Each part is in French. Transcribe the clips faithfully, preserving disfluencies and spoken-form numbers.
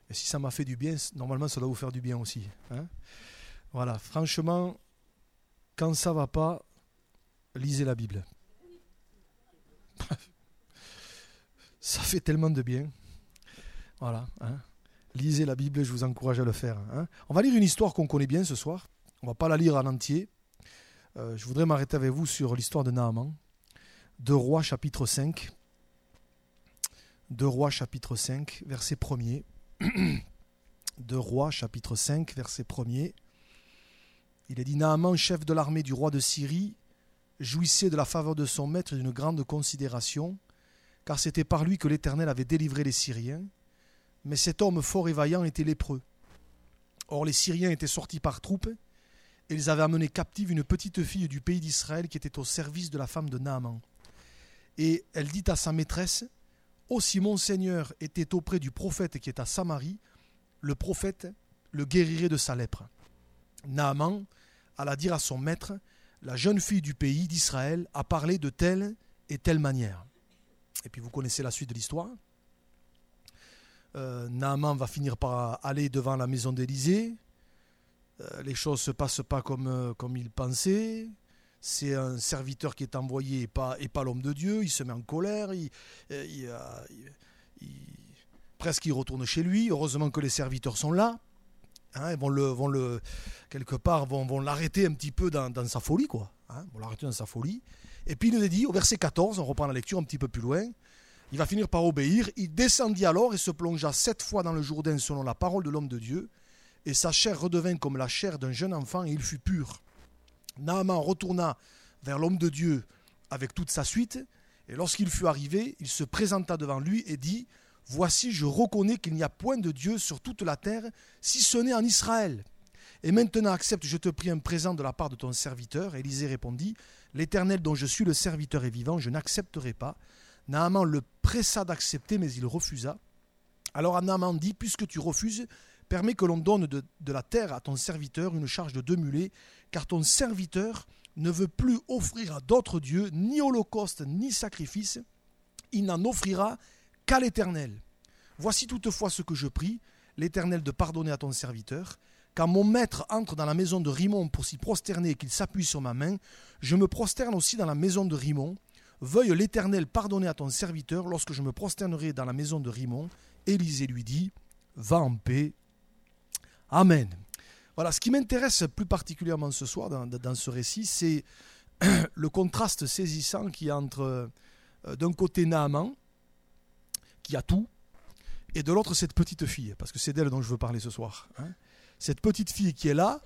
Et si ça m'a fait du bien, normalement ça doit vous faire du bien aussi. Hein, voilà, franchement, quand ça ne va pas, lisez la Bible. Ça fait tellement de bien. Voilà. Hein. Lisez la Bible, je vous encourage à le faire. Hein. On va lire une histoire qu'on connaît bien ce soir. On ne va pas la lire en entier. Euh, je voudrais m'arrêter avec vous sur l'histoire de Naaman. Deux Rois, chapitre cinq. Deux Rois, chapitre cinq, verset premier. Deux Rois, chapitre cinq, verset premier. Il est dit, Naaman, chef de l'armée du roi de Syrie, jouissait de la faveur de son maître et d'une grande considération, car c'était par lui que l'Éternel avait délivré les Syriens. Mais cet homme fort et vaillant était lépreux. Or les Syriens étaient sortis par troupes, et ils avaient amené captive une petite fille du pays d'Israël qui était au service de la femme de Naaman. Et elle dit à sa maîtresse, « Oh, si mon Seigneur était auprès du prophète qui est à Samarie, le prophète le guérirait de sa lèpre. » Naaman alla dire à son maître, « La jeune fille du pays d'Israël a parlé de telle et telle manière. » Et puis vous connaissez la suite de l'histoire. Euh, Naaman va finir par aller devant la maison d'Élysée. Euh, les choses ne se passent pas comme, euh, comme il pensait. C'est un serviteur qui est envoyé et pas, et pas l'homme de Dieu. Il se met en colère. Il, il, il, il, il, presque il retourne chez lui. Heureusement que les serviteurs sont là. Hein, ils vont le, vont le, quelque part, vont, vont l'arrêter un petit peu dans, dans sa folie, quoi. Hein, vont l'arrêter dans sa folie. Et puis il nous est dit, au verset quatorze, on reprend la lecture un petit peu plus loin, il va finir par obéir. Il descendit alors et se plongea sept fois dans le Jourdain selon la parole de l'homme de Dieu. Et sa chair redevint comme la chair d'un jeune enfant et il fut pur. Naaman retourna vers l'homme de Dieu avec toute sa suite. Et lorsqu'il fut arrivé, il se présenta devant lui et dit, « Voici, je reconnais qu'il n'y a point de Dieu sur toute la terre, si ce n'est en Israël. Et maintenant accepte, je te prie, un présent de la part de ton serviteur. » Élisée répondit, « L'Éternel dont je suis le serviteur est vivant, je n'accepterai pas. » Naaman le pressa d'accepter, mais il refusa. Alors Naaman dit, « Puisque tu refuses, permets que l'on donne de, de la terre à ton serviteur une charge de deux mulets, car ton serviteur ne veut plus offrir à d'autres dieux, ni holocauste, ni sacrifice. Il n'en offrira qu'à l'Éternel. Voici toutefois ce que je prie, l'Éternel de pardonner à ton serviteur. Quand mon maître entre dans la maison de Rimon pour s'y prosterner et qu'il s'appuie sur ma main, je me prosterne aussi dans la maison de Rimon. Veuille l'Éternel pardonner à ton serviteur lorsque je me prosternerai dans la maison de Rimon. » Élisée lui dit, « Va en paix. Amen. » Voilà, ce qui m'intéresse plus particulièrement ce soir dans, dans ce récit, c'est le contraste saisissant qu'il y a entre, euh, d'un côté, Naaman, qui a tout, et de l'autre, cette petite fille, parce que c'est d'elle dont je veux parler ce soir. Hein. Cette petite fille qui est là,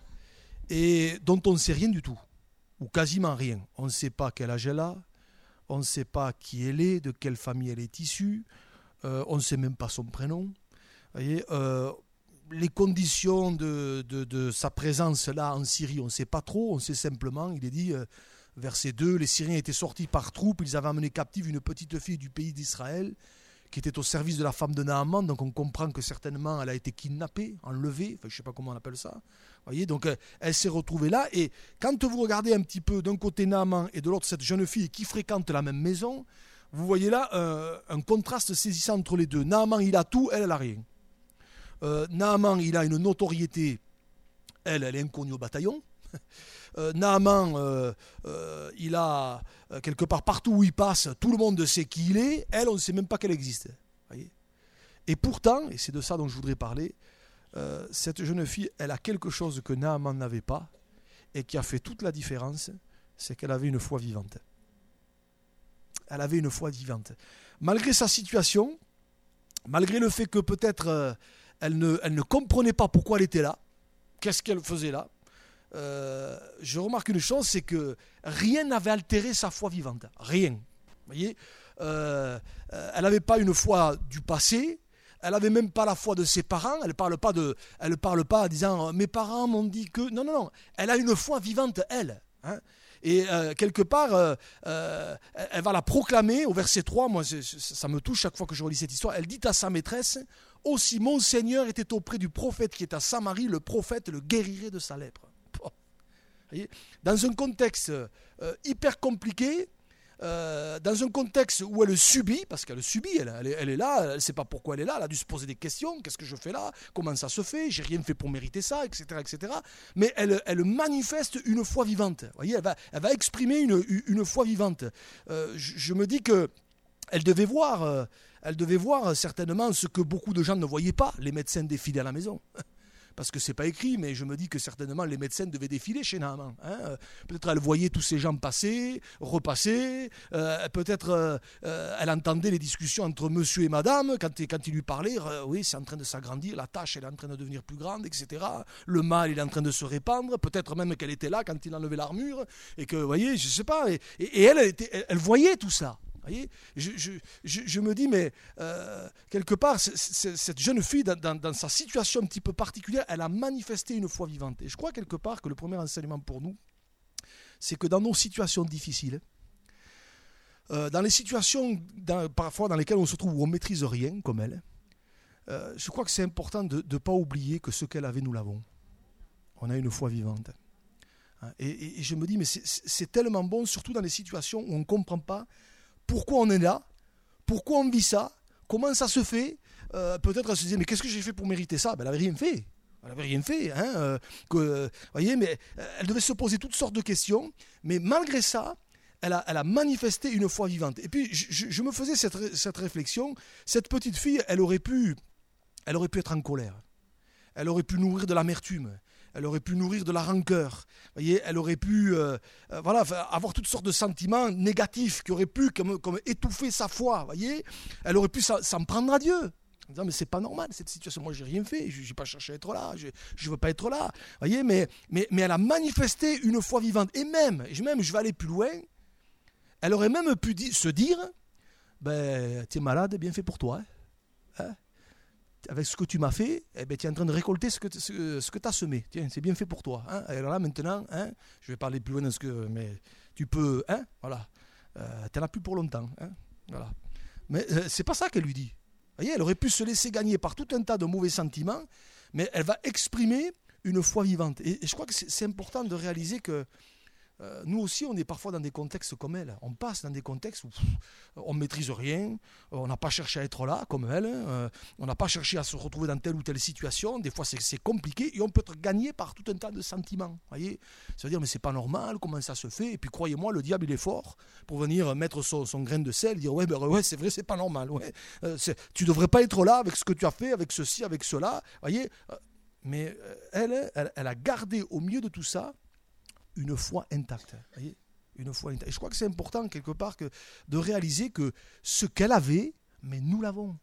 et dont on ne sait rien du tout, ou quasiment rien. On ne sait pas quel âge elle a, on ne sait pas qui elle est, de quelle famille elle est issue, euh, on ne sait même pas son prénom. Vous voyez, euh, les conditions de, de, de sa présence là en Syrie, on ne sait pas trop, on sait simplement, il est dit, euh, verset deux, les Syriens étaient sortis par troupes, ils avaient amené captive une petite fille du pays d'Israël, qui était au service de la femme de Naaman, donc on comprend que certainement elle a été kidnappée, enlevée, enfin je ne sais pas comment on appelle ça. Vous voyez, donc euh, elle s'est retrouvée là, et quand vous regardez un petit peu d'un côté Naaman et de l'autre cette jeune fille qui fréquente la même maison, vous voyez là euh, un contraste saisissant entre les deux. Naaman il a tout, elle elle n'a rien. Euh, Naaman il a une notoriété, elle elle est inconnue au bataillon. Euh, Naaman, euh, euh, il a euh, quelque part partout où il passe, tout le monde sait qui il est, elle on ne sait même pas qu'elle existe. Voyez, et pourtant, et c'est de ça dont je voudrais parler, euh, cette jeune fille, elle a quelque chose que Naaman n'avait pas et qui a fait toute la différence, c'est qu'elle avait une foi vivante. Elle avait une foi vivante. Malgré sa situation, malgré le fait que peut-être euh, elle, ne, elle ne comprenait pas pourquoi elle était là, qu'est-ce qu'elle faisait là, Euh, je remarque une chose, c'est que rien n'avait altéré sa foi vivante. Rien. Vous voyez, euh, elle n'avait pas une foi du passé, elle n'avait même pas la foi de ses parents, elle ne parle pas de, elle parle pas en disant « mes parents m'ont dit que… » Non, non, non, elle a une foi vivante, elle. Hein. Et euh, quelque part, euh, euh, elle va la proclamer au verset trois, moi c'est, ça me touche chaque fois que je relis cette histoire, elle dit à sa maîtresse « Oh, si mon Seigneur était auprès du prophète qui est à Samarie, le prophète le guérirait de sa lèpre. » Dans un contexte euh, hyper compliqué, euh, dans un contexte où elle subit, parce qu'elle subit, elle, elle, est, elle est là, elle ne sait pas pourquoi elle est là, elle a dû se poser des questions, qu'est-ce que je fais là, comment ça se fait, j'ai rien fait pour mériter ça, et cetera, et cetera. Mais elle, elle manifeste une foi vivante. Vous voyez, elle va, elle va exprimer une, une foi vivante. Euh, je, je me dis que elle devait voir, euh, elle devait voir certainement ce que beaucoup de gens ne voyaient pas, les médecins défiler à la maison. Parce que c'est pas écrit, mais je me dis que certainement les médecins devaient défiler chez Naaman. Hein. Peut-être elle voyait tous ces gens passer, repasser. Euh, peut-être euh, euh, elle entendait les discussions entre monsieur et madame quand, quand il lui parlait. Euh, oui, c'est en train de s'agrandir, la tâche elle est en train de devenir plus grande, et cetera. Le mal il est en train de se répandre. Peut-être même qu'elle était là quand il enlevait l'armure et que, vous voyez, je sais pas. Et, et elle, elle, était, elle, elle voyait tout ça. Voyez, je, je, je, je me dis, mais euh, quelque part, c- c- cette jeune fille, dans, dans, dans sa situation un petit peu particulière, elle a manifesté une foi vivante. Et je crois quelque part que le premier enseignement pour nous, c'est que dans nos situations difficiles, euh, dans les situations dans, parfois dans lesquelles on se trouve où on ne maîtrise rien, comme elle, euh, je crois que c'est important de ne pas oublier que ce qu'elle avait, nous l'avons. On a une foi vivante. Et, et, et je me dis, mais c'est, c'est tellement bon, surtout dans les situations où on ne comprend pas pourquoi on est là, pourquoi on vit ça, comment ça se fait. euh, Peut-être elle se disait, mais qu'est-ce que j'ai fait pour mériter ça? Ben, elle n'avait rien fait. Elle n'avait rien fait. Hein, euh, que, euh, voyez, mais elle devait se poser toutes sortes de questions. Mais malgré ça, elle a, elle a manifesté une foi vivante. Et puis, je, je, je me faisais cette, cette réflexion. Cette petite fille, elle aurait pu, elle aurait pu être en colère. Elle aurait pu nourrir de l'amertume. Elle aurait pu nourrir de la rancœur. Vous voyez, elle aurait pu euh, euh, voilà, avoir toutes sortes de sentiments négatifs qui auraient pu comme, comme étouffer sa foi. Vous voyez, elle aurait pu s'en, s'en prendre à Dieu. En disant, mais c'est pas normal cette situation. Moi, j'ai rien fait. Je n'ai pas cherché à être là. Je ne veux pas être là. Vous voyez, mais, mais, mais elle a manifesté une foi vivante. Et même, même, je vais aller plus loin. Elle aurait même pu di- se dire, ben, tu es malade, bien fait pour toi. Hein, hein avec ce que tu m'as fait, eh ben, tu es en train de récolter ce que, ce, ce que tu as semé. Tiens, c'est bien fait pour toi. Hein. Alors là, maintenant, hein, je vais parler plus loin de ce que... Mais tu peux... Hein, voilà. Euh, tu n'en as plus pour longtemps. Hein, voilà. Mais euh, c'est pas ça qu'elle lui dit. Vous voyez, elle aurait pu se laisser gagner par tout un tas de mauvais sentiments, mais elle va exprimer une foi vivante. Et, et je crois que c'est, c'est important de réaliser que Euh, nous aussi, on est parfois dans des contextes comme elle. On passe dans des contextes où pff, on ne maîtrise rien, on n'a pas cherché à être là comme elle, euh, on n'a pas cherché à se retrouver dans telle ou telle situation. Des fois, c'est, c'est compliqué et on peut être gagné par tout un tas de sentiments. Voyez, ça veut dire, mais c'est pas normal, comment ça se fait? Et puis, croyez-moi, le diable, il est fort pour venir mettre son, son grain de sel, dire, ouais, ben, ouais, c'est vrai, c'est pas normal. Ouais. Euh, c'est, tu ne devrais pas être là avec ce que tu as fait, avec ceci, avec cela. Voyez, euh, mais euh, elle, elle, elle a gardé au milieu de tout ça une foi intacte. Voyez, une foi intacte. Et je crois que c'est important quelque part que, de réaliser que ce qu'elle avait, mais nous l'avons.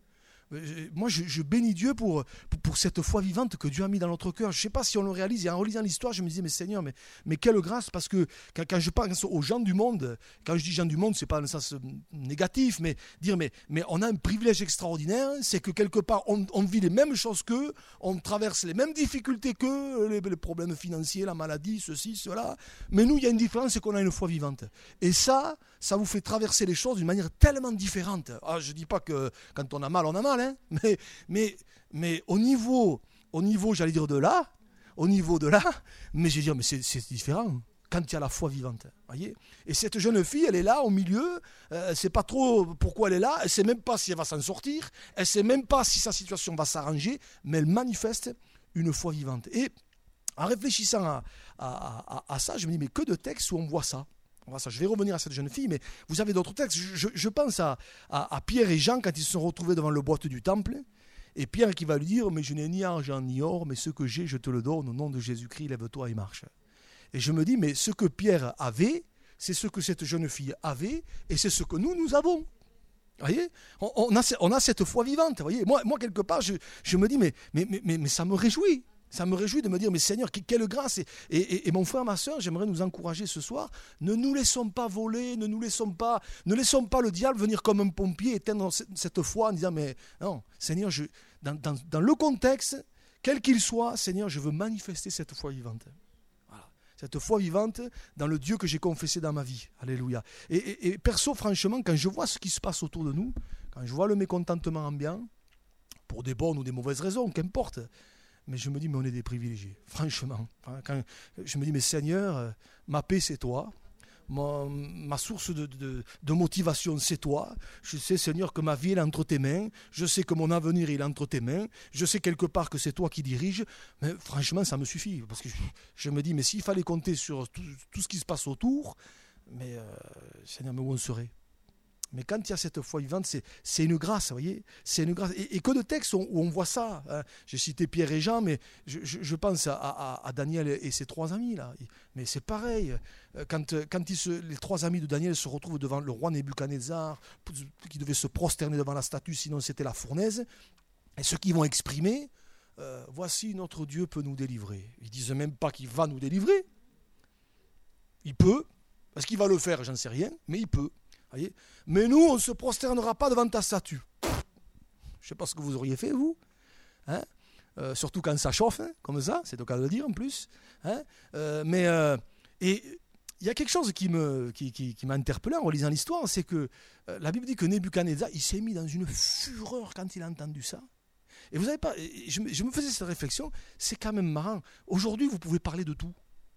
Moi, je, je bénis Dieu pour, pour, pour cette foi vivante que Dieu a mis dans notre cœur. Je ne sais pas si on le réalise. Et en relisant l'histoire, je me disais, mais Seigneur, mais, mais quelle grâce, parce que quand, quand je pense aux gens du monde, quand je dis gens du monde, ce n'est pas dans le sens négatif, mais dire, mais, mais on a un privilège extraordinaire, c'est que quelque part, on, on vit les mêmes choses qu'eux, on traverse les mêmes difficultés qu'eux, les, les problèmes financiers, la maladie, ceci, cela. Mais nous, il y a une différence, c'est qu'on a une foi vivante. Et ça, ça vous fait traverser les choses d'une manière tellement différente. Ah, je ne dis pas que quand on a mal, on a mal, hein, mais, mais, mais au niveau, au niveau, j'allais dire de là, au niveau de là, mais je veux dire, mais c'est, c'est différent quand il y a la foi vivante, voyez. Et cette jeune fille, elle est là au milieu, euh, elle ne sait pas trop pourquoi elle est là, elle ne sait même pas si elle va s'en sortir, elle ne sait même pas si sa situation va s'arranger, mais elle manifeste une foi vivante. Et en réfléchissant à, à, à, à ça, je me dis, mais que de textes où on voit ça. Ça, je vais revenir à cette jeune fille, mais vous avez d'autres textes. Je, je, je pense à, à, à Pierre et Jean quand ils se sont retrouvés devant le boîte du temple. Et Pierre qui va lui dire, mais je n'ai ni argent ni or, mais ce que j'ai, je te le donne. Au nom de Jésus-Christ, lève-toi et marche. Et je me dis, mais ce que Pierre avait, c'est ce que cette jeune fille avait, et c'est ce que nous, nous avons. Vous voyez, on, on, a, on a cette foi vivante. Voyez, moi, moi, quelque part, je, je me dis, mais, mais, mais, mais ça me réjouit. Ça me réjouit de me dire, mais Seigneur, quelle grâce. Et, et, et mon frère, ma soeur, j'aimerais nous encourager ce soir. Ne nous laissons pas voler, ne nous laissons pas, ne laissons pas le diable venir comme un pompier éteindre cette foi en disant, mais non, Seigneur, je, dans, dans, dans le contexte, quel qu'il soit, Seigneur, je veux manifester cette foi vivante. Voilà. Cette foi vivante dans le Dieu que j'ai confessé dans ma vie. Alléluia. Et, et, et perso, franchement, quand je vois ce qui se passe autour de nous, quand je vois le mécontentement ambiant, pour des bonnes ou des mauvaises raisons, qu'importe, mais je me dis, mais on est des privilégiés, franchement. Quand je me dis, mais Seigneur, ma paix c'est toi, Mon- ma source de, de- de motivation, c'est toi. Je sais, Seigneur, que ma vie elle est entre tes mains. Je sais que mon avenir il est entre tes mains. Je sais quelque part que c'est toi qui diriges. Mais franchement, ça me suffit. Parce que je, je me dis, mais s'il fallait compter sur tout, tout ce qui se passe autour, mais euh, Seigneur, mais où on serait? Mais quand il y a cette foi vivante, c'est, c'est une grâce, vous voyez, c'est une grâce. Et, et que de textes où, où on voit ça. Hein. J'ai cité Pierre et Jean, mais je, je, je pense à, à, à Daniel et ses trois amis là. Mais c'est pareil. Quand, quand ils se, les trois amis de Daniel se retrouvent devant le roi Nebuchadnezzar, qui devait se prosterner devant la statue, sinon c'était la fournaise. Et ceux qui vont exprimer, euh, voici notre Dieu peut nous délivrer. Ils disent même pas qu'il va nous délivrer. Il peut, parce qu'il va le faire, j'en sais rien, mais il peut. Voyez, mais nous, on ne se prosternera pas devant ta statue. Je ne sais pas ce que vous auriez fait, vous. Hein, euh, surtout quand ça chauffe, hein, comme ça, c'est le cas de le dire en plus. Hein, euh, mais, euh, et il y a quelque chose qui, me, qui, qui, qui m'a interpellé en relisant l'histoire, c'est que euh, la Bible dit que Nebuchadnezzar, il s'est mis dans une fureur quand il a entendu ça. Et vous savez pas, je, je me faisais cette réflexion, c'est quand même marrant. Aujourd'hui, vous pouvez parler de tout.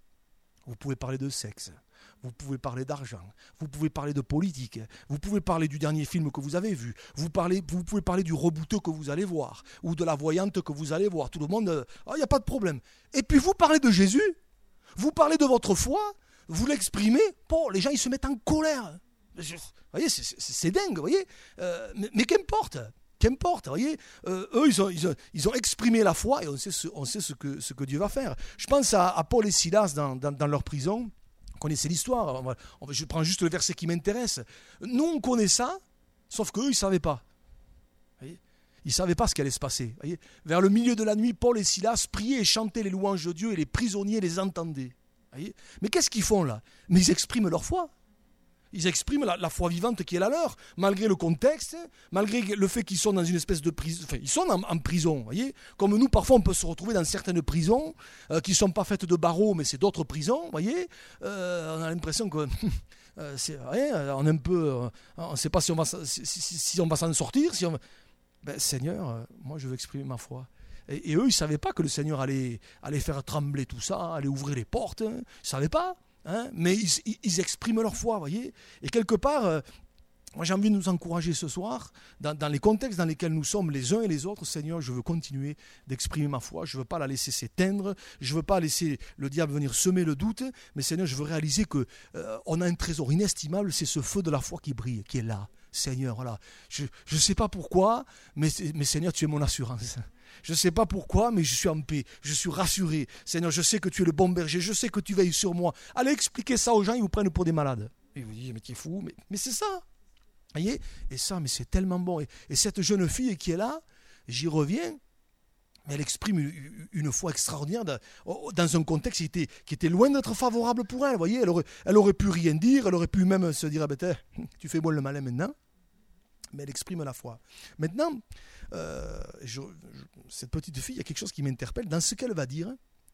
Vous pouvez parler de sexe. Vous pouvez parler d'argent, vous pouvez parler de politique, vous pouvez parler du dernier film que vous avez vu, vous, parlez, vous pouvez parler du rebouteux que vous allez voir, ou de la voyante que vous allez voir. Tout le monde, il euh, n'y a pas de problème. Et puis vous parlez de Jésus, vous parlez de votre foi, vous l'exprimez, bon, les gens ils se mettent en colère. Vous voyez, c'est, c'est, c'est dingue, vous voyez. Euh, mais, mais qu'importe, qu'importe, vous voyez. Euh, eux, ils ont, ils, ont, ils ont exprimé la foi et on sait ce, on sait ce, que, ce que Dieu va faire. Je pense à, à Paul et Silas dans, dans, dans leur prison. Vous connaissez l'histoire, on va, on va, je prends juste le verset qui m'intéresse. Nous, on connaît ça, sauf qu'eux, ils ne savaient pas. Voyez, ils ne savaient pas ce qui allait se passer. Voyez, vers le milieu de la nuit, Paul et Silas priaient et chantaient les louanges de Dieu et les prisonniers les entendaient. Voyez, mais qu'est-ce qu'ils font là? Mais ils expriment leur foi. Ils expriment la, la foi vivante qui est la leur, malgré le contexte, malgré le fait qu'ils sont dans une espèce de prison. Enfin, ils sont en, en prison, voyez. Comme nous, parfois, on peut se retrouver dans certaines prisons euh, qui ne sont pas faites de barreaux, mais c'est d'autres prisons, voyez. Euh, on a l'impression que euh, c'est, ouais, on est un peu, euh, on ne sait pas si on va, si, si, si on va s'en sortir. Si on va... ben, Seigneur, euh, moi, je veux exprimer ma foi. Et, et eux, ils ne savaient pas que le Seigneur allait, allait faire trembler tout ça, allait ouvrir les portes. Hein. Ils ne savaient pas. Hein, mais ils, ils, ils expriment leur foi, voyez. Et quelque part, euh, moi j'ai envie de nous encourager ce soir, dans, dans les contextes dans lesquels nous sommes les uns et les autres. Seigneur, je veux continuer d'exprimer ma foi, je ne veux pas la laisser s'éteindre, je ne veux pas laisser le diable venir semer le doute, mais Seigneur, je veux réaliser qu'on euh, a un trésor inestimable, c'est ce feu de la foi qui brille, qui est là. Seigneur, voilà. Je ne sais pas pourquoi, mais, mais Seigneur, tu es mon assurance. Je ne sais pas pourquoi, mais je suis en paix, je suis rassuré. Seigneur, je sais que tu es le bon berger, je sais que tu veilles sur moi. Allez expliquer ça aux gens, ils vous prennent pour des malades. Et vous dites, mais tu es fou, mais, mais c'est ça. Voyez, et ça, mais c'est tellement bon. Et, et cette jeune fille qui est là, j'y reviens, mais elle exprime une, une foi extraordinaire dans, dans un contexte qui était, qui était loin d'être favorable pour elle. Voyez, elle aurait, elle aurait pu rien dire, elle aurait pu même se dire, ah ben, tu fais bon le malin maintenant. Mais elle exprime la foi. Maintenant, euh, je, je, cette petite fille, il y a quelque chose qui m'interpelle dans ce qu'elle va dire.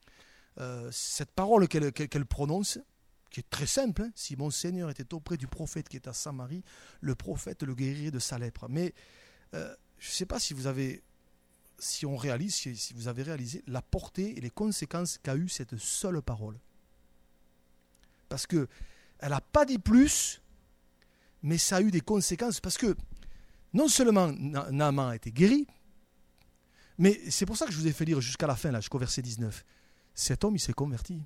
Euh, cette parole qu'elle, qu'elle, qu'elle prononce, qui est très simple. Hein, si mon Seigneur était auprès du prophète qui est à Samarie, le prophète le guérirait de sa lèpre. Mais euh, je ne sais pas si vous avez, si on réalise, si, si vous avez réalisé la portée et les conséquences qu'a eu cette seule parole. Parce que elle n'a pas dit plus, mais ça a eu des conséquences. Parce que non seulement Naaman a été guéri, mais c'est pour ça que je vous ai fait lire jusqu'à la fin, là, jusqu'au verset dix-neuf. Cet homme, il s'est converti.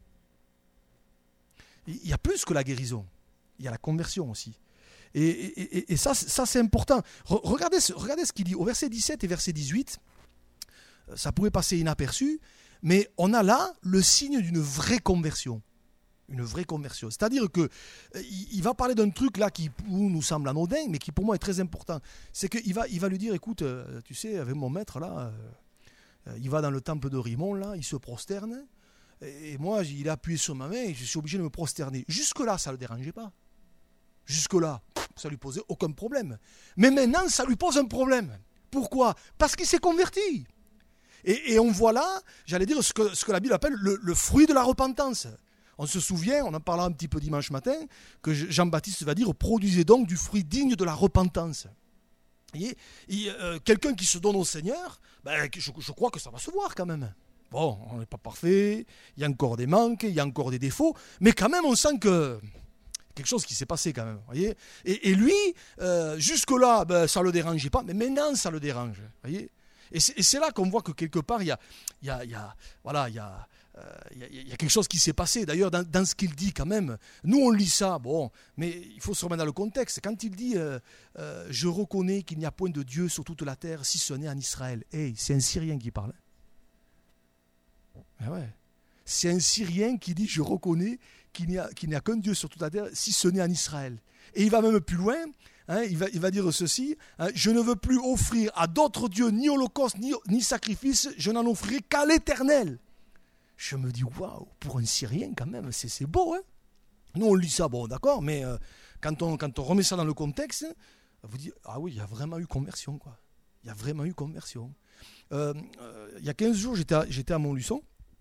Il y a plus que la guérison. Il y a la conversion aussi. Et, et, et ça, ça, c'est important. Regardez, regardez ce qu'il dit au verset dix-sept et verset dix-huit. Ça pourrait passer inaperçu, mais on a là le signe d'une vraie conversion. Une vraie conversion. C'est-à-dire qu'il il va parler d'un truc là qui nous semble anodin, mais qui pour moi est très important. C'est qu'il va, il va lui dire, écoute, tu sais, avec mon maître là, euh, il va dans le temple de Rimmon, là, il se prosterne, et moi, il a appuyé sur ma main et je suis obligé de me prosterner. Jusque-là, ça ne le dérangeait pas. Jusque-là, ça ne lui posait aucun problème. Mais maintenant, ça lui pose un problème. Pourquoi ? Parce qu'il s'est converti. Et, et on voit là, j'allais dire, ce que, ce que la Bible appelle le, le fruit de la repentance. On se souvient, on en parlera un petit peu dimanche matin, que Jean-Baptiste va dire « Produisez donc du fruit digne de la repentance ». Vous voyez, et, euh, quelqu'un qui se donne au Seigneur, ben, je, je crois que ça va se voir quand même. Bon, on n'est pas parfait, il y a encore des manques, il y a encore des défauts, mais quand même on sent que Quelque chose qui s'est passé quand même, voyez. Et, et lui, euh, jusque-là, ben, ça ne le dérangeait pas, mais maintenant, ça le dérange, voyez. Et c'est, et c'est là qu'on voit que quelque part, il y a, il y a, il y a, voilà, il y a, euh, il y a, il y a quelque chose qui s'est passé. D'ailleurs, dans, dans ce qu'il dit quand même, nous on lit ça, bon, mais il faut se remettre dans le contexte. Quand il dit euh, euh, « Je reconnais qu'il n'y a point de Dieu sur toute la terre, si ce n'est en Israël », hey, c'est un Syrien qui parle. Ah ouais. C'est un Syrien qui dit « Je reconnais qu'il n'y a, qu'il n'y a qu'un Dieu sur toute la terre, si ce n'est en Israël ». Et il va même plus loin, hein, il, va, il va dire ceci, hein, « Je ne veux plus offrir à d'autres dieux ni holocauste ni, ni sacrifice, je n'en offrirai qu'à l'Éternel ». Je me dis, waouh, pour un Syrien quand même, c'est, c'est beau. Hein. Nous on lit ça, bon d'accord, mais euh, quand, on, quand on remet ça dans le contexte, vous dites, ah oui, il y a vraiment eu conversion, quoi. Il y a vraiment eu conversion. Euh, euh, il y a quinze jours, j'étais à, j'étais à Montluçon,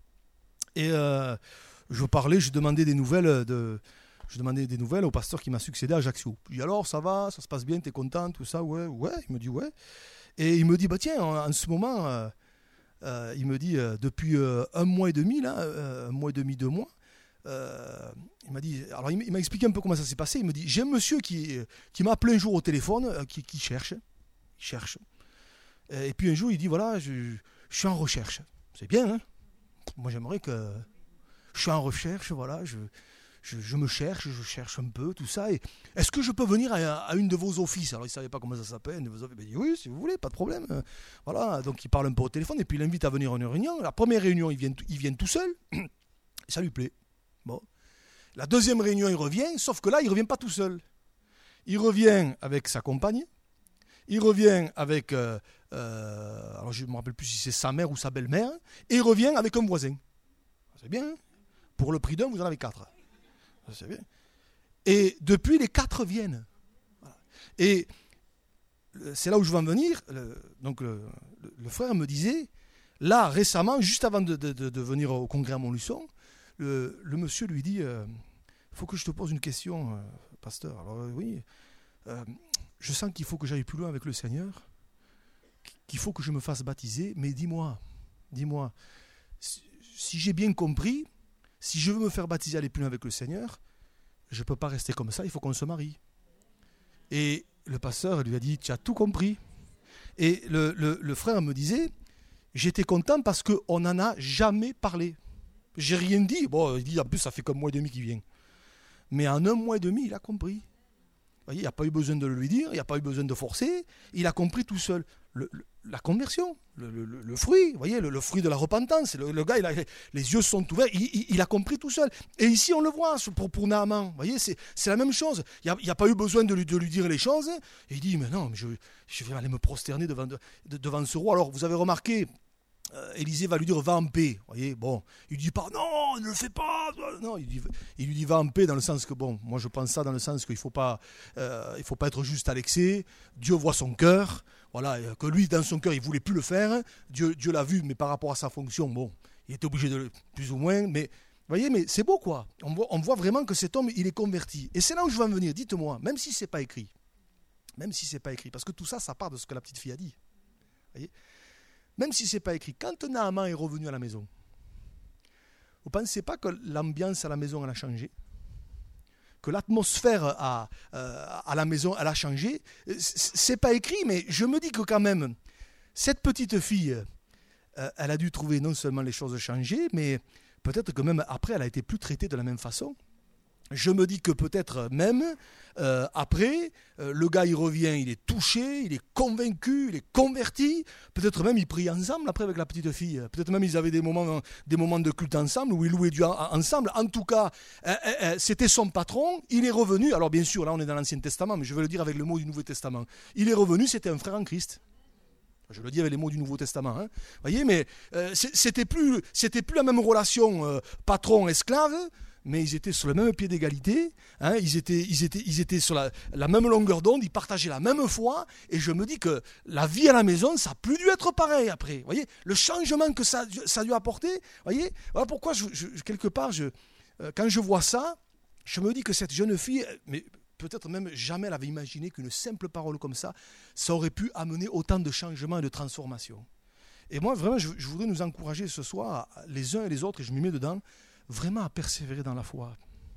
et euh, je parlais, je demandais des nouvelles de... Je demandais des nouvelles au pasteur qui m'a succédé à Ajaccio. Puis alors, ça va, ça se passe bien, t'es content, tout ça, ouais, ouais. Il me dit, ouais. Et il me dit, bah tiens, en, en ce moment... Euh, Euh, il me dit, euh, depuis euh, un mois et demi, là, euh, un mois et demi, deux mois, euh, il m'a dit, alors il m'a expliqué un peu comment ça s'est passé. Il me dit, j'ai un monsieur qui, qui m'a appelé un jour au téléphone, euh, qui, qui cherche, il cherche. Et puis un jour, il dit, voilà, je, je suis en recherche. C'est bien, hein. Moi, j'aimerais que... Je suis en recherche, voilà, je... Je, je me cherche, je cherche un peu, tout ça. Et est-ce que je peux venir à, à une de vos offices? Alors, il ne savait pas comment ça s'appelle. Une de vos offices. Il dit, oui, si vous voulez, pas de problème. Voilà, donc il parle un peu au téléphone et puis il l'invite à venir à une réunion. La première réunion, il vient, il vient tout seul. Ça lui plaît. Bon. La deuxième réunion, il revient, sauf que là, il ne revient pas tout seul. Il revient avec sa compagne. Il revient avec... Euh, euh, alors, je ne me rappelle plus si c'est sa mère ou sa belle-mère. Et il revient avec un voisin. C'est bien, hein. Pour le prix d'un, vous en avez quatre. C'est bien. Et depuis, les quatre viennent. Et c'est là où je veux en venir. Le, donc le, le, le frère me disait, là récemment, juste avant de, de, de venir au congrès à Montluçon, le, le monsieur lui dit, il euh, faut que je te pose une question, euh, pasteur. Alors euh, oui, euh, je sens qu'il faut que j'aille plus loin avec le Seigneur, qu'il faut que je me fasse baptiser, mais dis-moi, dis-moi, si, si j'ai bien compris, si je veux me faire baptiser, aller plus loin avec le Seigneur, je ne peux pas rester comme ça, il faut qu'on se marie. Et le pasteur lui a dit, tu as tout compris. Et le, le, le frère me disait, j'étais content parce qu'on n'en a jamais parlé. J'ai rien dit. Bon, il dit, en plus, ça fait qu'un mois et demi qu'il vient. Mais en un mois et demi, il a compris. Vous voyez, il n'y a pas eu besoin de le lui dire, il n'y a pas eu besoin de forcer, il a compris tout seul. Le, le, la conversion, le, le, le fruit, vous voyez, le, le fruit de la repentance. Le, le gars, il a, les yeux sont ouverts, il, il, il a compris tout seul. Et ici, on le voit pour, pour Naaman. Vous voyez, c'est, c'est la même chose. Il n'y a, a pas eu besoin de lui, de lui dire les choses. Et il dit, mais non, mais je, je vais aller me prosterner devant, de, devant ce roi. Alors, vous avez remarqué, euh, Élisée va lui dire, va en paix. Vous voyez, bon, il ne dit pas, non, ne le fais pas. Non, il, dit, il lui dit, va en paix, dans le sens que, bon, moi je pense ça dans le sens qu'il ne faut pas, euh, il faut pas être juste à l'excès. Dieu voit son cœur. Voilà, que lui, dans son cœur, il ne voulait plus le faire. Dieu, Dieu l'a vu, mais par rapport à sa fonction, bon, il était obligé de le, plus ou moins. Mais, vous voyez, mais c'est beau, quoi. On voit, on voit vraiment que cet homme, il est converti. Et c'est là où je veux en venir. Dites-moi, même si ce n'est pas écrit, même si ce n'est pas écrit, parce que tout ça, ça part de ce que la petite fille a dit. Vous voyez, même si ce n'est pas écrit, quand Naaman est revenu à la maison, vous ne pensez pas que l'ambiance à la maison, elle a changé? Que l'atmosphère à, euh, à la maison, elle a changé? C'est pas écrit, mais je me dis que quand même, cette petite fille, euh, elle a dû trouver non seulement les choses changées, mais peut-être que même après, elle a été plus traitée de la même façon. Je me dis que peut-être même, euh, après, euh, le gars il revient, il est touché, il est convaincu, il est converti. Peut-être même ils prient ensemble après avec la petite fille. Peut-être même ils avaient des moments, des moments de culte ensemble où ils louaient Dieu ensemble. En tout cas, euh, euh, c'était son patron, il est revenu. Alors bien sûr, là on est dans l'Ancien Testament, mais je vais le dire avec le mot du Nouveau Testament. Il est revenu, c'était un frère en Christ. Je le dis avec les mots du Nouveau Testament. Hein. Vous voyez, mais euh, c'était plus, c'était plus la même relation euh, patron-esclave. Mais ils étaient sur le même pied d'égalité, hein, ils, étaient, ils, étaient, ils étaient sur la, la même longueur d'onde, ils partageaient la même foi, et je me dis que la vie à la maison, ça n'a plus dû être pareil après. Vous voyez, le changement que ça, ça a dû apporter, vous voyez, voilà pourquoi, je, je, quelque part, je, euh, quand je vois ça, je me dis que cette jeune fille, mais peut-être même jamais elle avait imaginé qu'une simple parole comme ça, ça aurait pu amener autant de changements et de transformations. Et moi, vraiment, je, je voudrais nous encourager ce soir, les uns et les autres, et je m'y mets dedans, vraiment à persévérer dans la foi.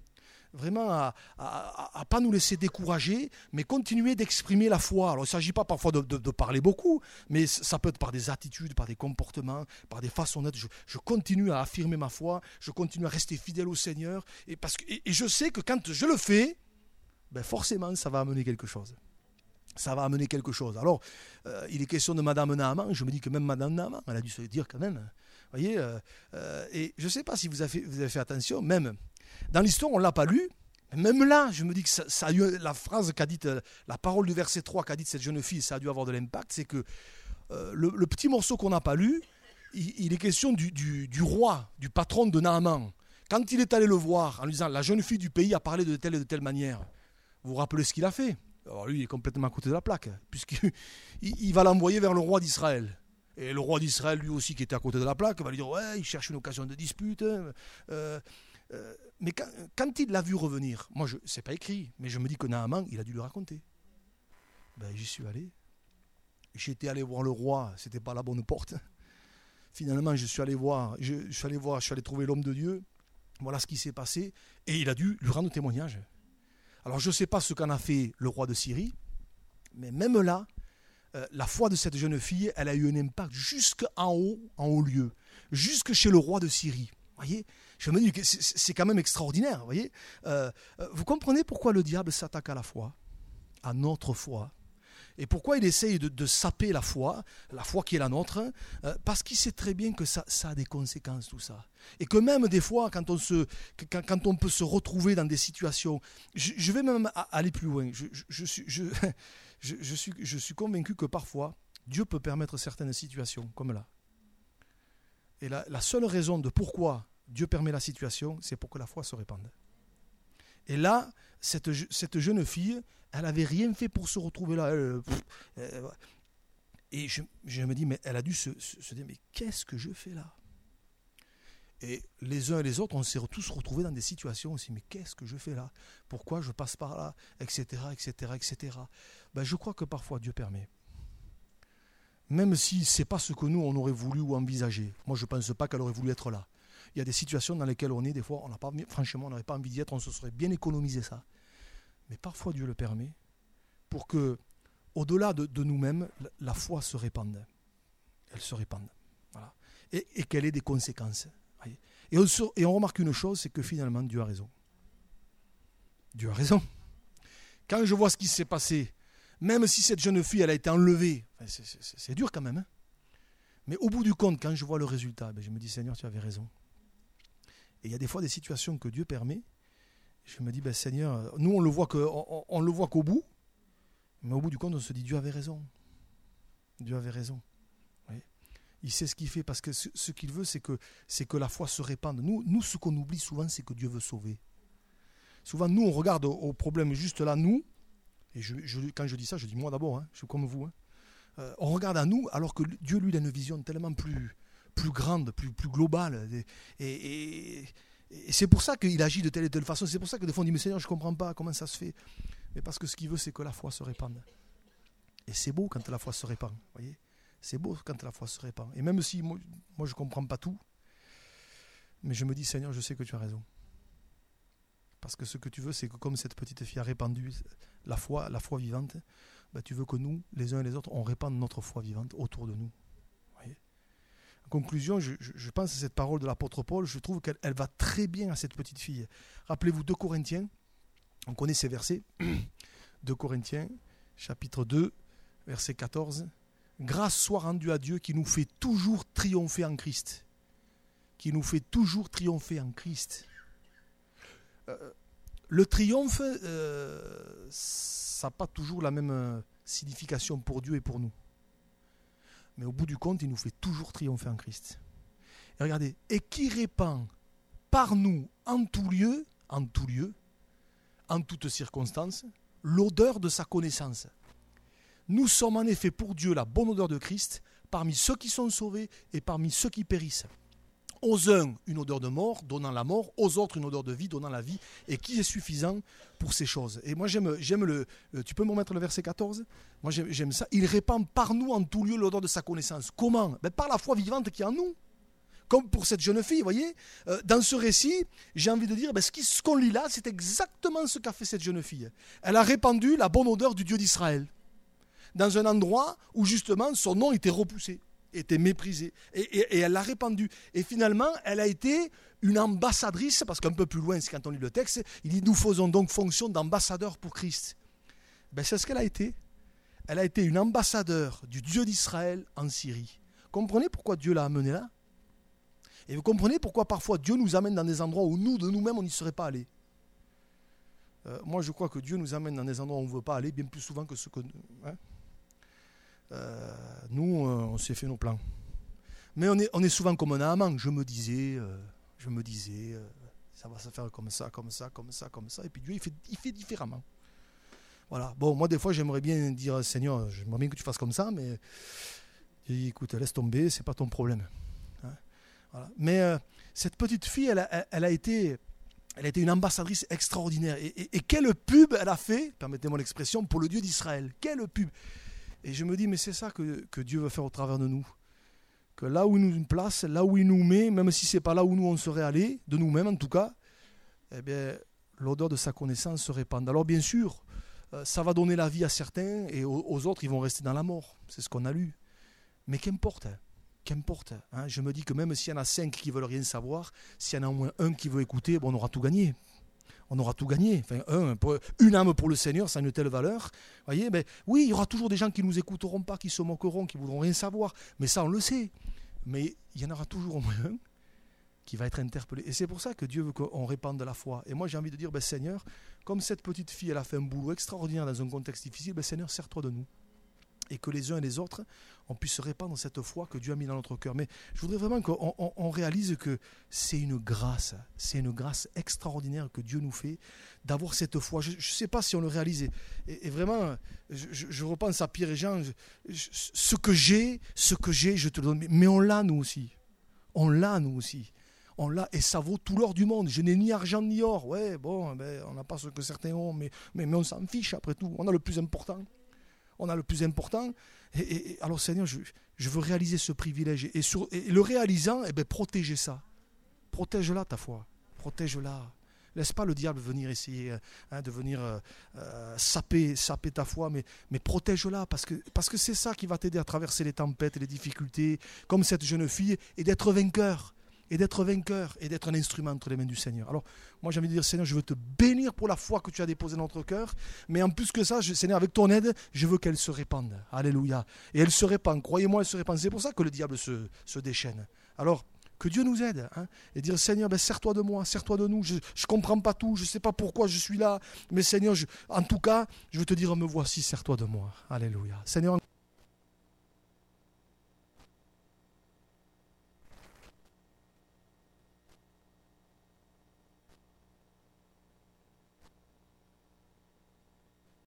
vraiment à ne pas nous laisser décourager, mais continuer d'exprimer la foi. Alors il ne s'agit pas parfois de, de, de parler beaucoup, mais ça peut être par des attitudes, par des comportements, par des façons d'être. Je, je continue à affirmer ma foi, je continue à rester fidèle au Seigneur, et, parce que, et, et je sais que quand je le fais, ben forcément ça va amener quelque chose. Ça va amener quelque chose. Alors, euh, il est question de Madame Naaman, je me dis que même Madame Naaman, elle a dû se dire quand même, vous voyez, euh, euh, et je ne sais pas si vous avez, fait, vous avez fait attention, même dans l'histoire, on ne l'a pas lu, même là, je me dis que ça, ça a eu, la phrase qu'a dite, la parole du verset trois qu'a dite cette jeune fille, ça a dû avoir de l'impact, c'est que euh, le, le petit morceau qu'on n'a pas lu, il, il est question du, du, du roi, du patron de Naaman. Quand il est allé le voir, en lui disant, la jeune fille du pays a parlé de telle et de telle manière, vous vous rappelez ce qu'il a fait? Alors lui, il est complètement à côté de la plaque, puisqu'il il va l'envoyer vers le roi d'Israël. Et le roi d'Israël, lui aussi, qui était à côté de la plaque, va lui dire, ouais, il cherche une occasion de dispute. Euh, euh, mais quand, quand il l'a vu revenir, moi, je, c'est pas écrit, mais je me dis que Naaman, il a dû le raconter. Ben, j'y suis allé. J'étais allé voir le roi, c'était pas la bonne porte. Finalement, je suis allé voir, je, je suis allé voir, je suis allé trouver l'homme de Dieu. Voilà ce qui s'est passé. Et il a dû lui rendre témoignage. Alors, je ne sais pas ce qu'en a fait le roi de Syrie, mais même là, euh, la foi de cette jeune fille, elle a eu un impact jusqu'en haut, en haut lieu, jusque chez le roi de Syrie. Vous voyez, je me dis que c'est, c'est quand même extraordinaire. Vous voyez, euh, vous comprenez pourquoi le diable s'attaque à la foi, à notre foi, et pourquoi il essaye de, de saper la foi, la foi qui est la nôtre, euh, parce qu'il sait très bien que ça, ça a des conséquences, tout ça. Et que même des fois, quand on, se, quand, quand on peut se retrouver dans des situations, je, je vais même aller plus loin, je, je, je, suis, je, je, je, suis, je suis convaincu que parfois, Dieu peut permettre certaines situations, comme là. Et la, la seule raison de pourquoi Dieu permet la situation, c'est pour que la foi se répande. Et là, cette, cette jeune fille, elle n'avait rien fait pour se retrouver là. Elle, pff, elle, et je, je me dis, mais elle a dû se, se, se dire, mais qu'est-ce que je fais là? Et les uns et les autres, on s'est tous retrouvés dans des situations aussi, mais qu'est-ce que je fais là? Pourquoi je passe par là? Etc, et cetera, et cetera. Ben, je crois que parfois Dieu permet. Même si ce n'est pas ce que nous, on aurait voulu ou envisagé. Moi, je ne pense pas qu'elle aurait voulu être là. Il y a des situations dans lesquelles on est, des fois, on n'a pas, franchement, on n'aurait pas envie d'y être, on se serait bien économisé ça. Mais parfois, Dieu le permet pour que, au-delà de, de nous-mêmes, la, la foi se répande. Elle se répande. Voilà. Et, et qu'elle ait des conséquences. Et on, se, et on remarque une chose, c'est que finalement, Dieu a raison. Dieu a raison. Quand je vois ce qui s'est passé, même si cette jeune fille, elle a été enlevée, c'est, c'est, c'est dur quand même. Hein, mais au bout du compte, quand je vois le résultat, ben je me dis, Seigneur, tu avais raison. Et il y a des fois des situations que Dieu permet. Je me dis, ben Seigneur, nous on le voit que, on, on le voit qu'au bout, mais au bout du compte, on se dit, Dieu avait raison. Dieu avait raison. Oui. Il sait ce qu'il fait, parce que ce, ce qu'il veut, c'est que, c'est que la foi se répande. Nous, nous, ce qu'on oublie souvent, c'est que Dieu veut sauver. Souvent, nous, on regarde au, au problème juste là, nous, et je, je, quand je dis ça, je dis moi d'abord, hein, je suis comme vous, hein. Euh, on regarde à nous, alors que Dieu, lui, il a une vision tellement plus, plus grande, plus, plus globale. Et, et, et c'est pour ça qu'il agit de telle et telle façon. C'est pour ça que des fois on dit, mais Seigneur, je ne comprends pas comment ça se fait. Mais parce que ce qu'il veut, c'est que la foi se répande. Et c'est beau quand la foi se répand. Voyez, c'est beau quand la foi se répand. Et même si moi, moi je ne comprends pas tout, mais je me dis, Seigneur, je sais que tu as raison. Parce que ce que tu veux, c'est que comme cette petite fille a répandu la foi, la foi vivante, ben tu veux que nous, les uns et les autres, on répande notre foi vivante autour de nous. Voyez. En conclusion, je, je, je pense à cette parole de l'apôtre Paul, je trouve qu'elle elle va très bien à cette petite fille. Rappelez-vous deux Corinthiens, on connaît ces versets, deux Corinthiens, chapitre deux, verset quatorze. Grâce soit rendue à Dieu qui nous fait toujours triompher en Christ. Qui nous fait toujours triompher en Christ. Euh, le triomphe, euh, ça n'a pas toujours la même euh, signification pour Dieu et pour nous. Mais au bout du compte, il nous fait toujours triompher en Christ. Et regardez, et qui répand par nous en tout lieu, en tout lieu, en toutes circonstances, l'odeur de sa connaissance. Nous sommes en effet pour Dieu la bonne odeur de Christ parmi ceux qui sont sauvés et parmi ceux qui périssent. Aux uns, une odeur de mort, donnant la mort, aux autres, une odeur de vie, donnant la vie, et qui est suffisant pour ces choses. Et moi, j'aime, j'aime le... Tu peux me remettre le verset quatorze? Moi, j'aime, j'aime ça. Il répand par nous en tout lieu l'odeur de sa connaissance. Comment? Ben, par la foi vivante qui est en nous. comme pour cette jeune fille, vous voyez, euh, dans ce récit, j'ai envie de dire, ben, ce, qui, ce qu'on lit là, c'est exactement ce qu'a fait cette jeune fille. Elle a répandu la bonne odeur du Dieu d'Israël, dans un endroit où justement son nom était repoussé, était méprisé, et, et, et elle l'a répandu. Et finalement, elle a été une ambassadrice, parce qu'un peu plus loin, c'est quand on lit le texte, il dit, nous faisons donc fonction d'ambassadeur pour Christ. Ben, c'est ce qu'elle a été. Elle a été une ambassadeur du Dieu d'Israël en Syrie. Comprenez pourquoi Dieu l'a amenée là? Et vous comprenez pourquoi parfois Dieu nous amène dans des endroits où nous, de nous-mêmes, on n'y serait pas allés. Euh, moi, je crois que Dieu nous amène dans des endroits où on ne veut pas aller, bien plus souvent que ce que... Hein, euh, nous, euh, on s'est fait nos plans. Mais on est, on est souvent comme un amant. Je me disais, euh, je me disais, euh, ça va se faire comme ça, comme ça, comme ça, comme ça. Et puis Dieu, il fait, il fait différemment. Voilà. Bon, moi, des fois, j'aimerais bien dire, Seigneur, j'aimerais bien que tu fasses comme ça, mais écoute, laisse tomber, c'est pas ton problème. Hein, voilà. Mais euh, cette petite fille, elle a, elle a été, elle a été une ambassadrice extraordinaire. Et, et, et quelle pub elle a fait, permettez-moi l'expression, pour le Dieu d'Israël. Quelle pub. Et je me dis, mais c'est ça que, que Dieu veut faire au travers de nous. Que là où il nous place, là où il nous met, même si c'est pas là où nous on serait allés, de nous-mêmes en tout cas, eh bien, l'odeur de sa connaissance se répand. Alors bien sûr, ça va donner la vie à certains et aux autres, ils vont rester dans la mort. C'est ce qu'on a lu. Mais qu'importe, qu'importe. Hein, je me dis que même s'il y en a cinq qui ne veulent rien savoir, s'il y en a au moins un qui veut écouter, bon, on aura tout gagné. On aura tout gagné. Enfin, un, pour, une âme pour le Seigneur, ça a une telle valeur. Voyez, ben, oui, il y aura toujours des gens qui ne nous écouteront pas, qui se moqueront, qui ne voudront rien savoir. Mais ça, on le sait. Mais il y en aura toujours au moins un qui va être interpellé. Et c'est pour ça que Dieu veut qu'on répande la foi. Et moi, j'ai envie de dire, ben, Seigneur, comme cette petite fille, elle a fait un boulot extraordinaire dans un contexte difficile, ben, Seigneur, sers-toi de nous. Et que les uns et les autres, on puisse répandre cette foi que Dieu a mis dans notre cœur. Mais je voudrais vraiment qu'on on, on réalise que c'est une grâce, c'est une grâce extraordinaire que Dieu nous fait d'avoir cette foi. Je ne sais pas si on le réalise. Et, et vraiment, je, je, je repense à Pierre et Jean. Je, je, ce que j'ai, ce que j'ai, je te le donne. Mais on l'a, nous aussi. On l'a, nous aussi. On l'a et ça vaut tout l'or du monde. Je n'ai ni argent ni or. Ouais, bon, ben, on n'a pas ce que certains ont, mais, mais, mais on s'en fiche après tout. On a le plus important. On a le plus important. Et, et, et alors, Seigneur, je, je veux réaliser ce privilège. Et, sur, et le réalisant, eh ben, protégez ça. Protège-la, ta foi. Protège-la. Laisse pas le diable venir essayer hein, de venir euh, euh, saper, saper ta foi, mais, mais protège-la, parce que, parce que c'est ça qui va t'aider à traverser les tempêtes et les difficultés, comme cette jeune fille, et d'être vainqueur. Et d'être vainqueur, et d'être un instrument entre les mains du Seigneur. Alors, moi j'ai envie de dire, Seigneur, je veux te bénir pour la foi que tu as déposée dans notre cœur, mais en plus que ça, je, Seigneur, avec ton aide, je veux qu'elle se répande. Alléluia. Et elle se répand, croyez-moi, elle se répand. C'est pour ça que le diable se, se déchaîne. Alors, que Dieu nous aide, hein, et dire, Seigneur, ben, sers-toi de moi, sers-toi de nous, je ne comprends pas tout, je ne sais pas pourquoi je suis là, mais Seigneur, je, en tout cas, je veux te dire, me voici, sers-toi de moi. Alléluia. Seigneur,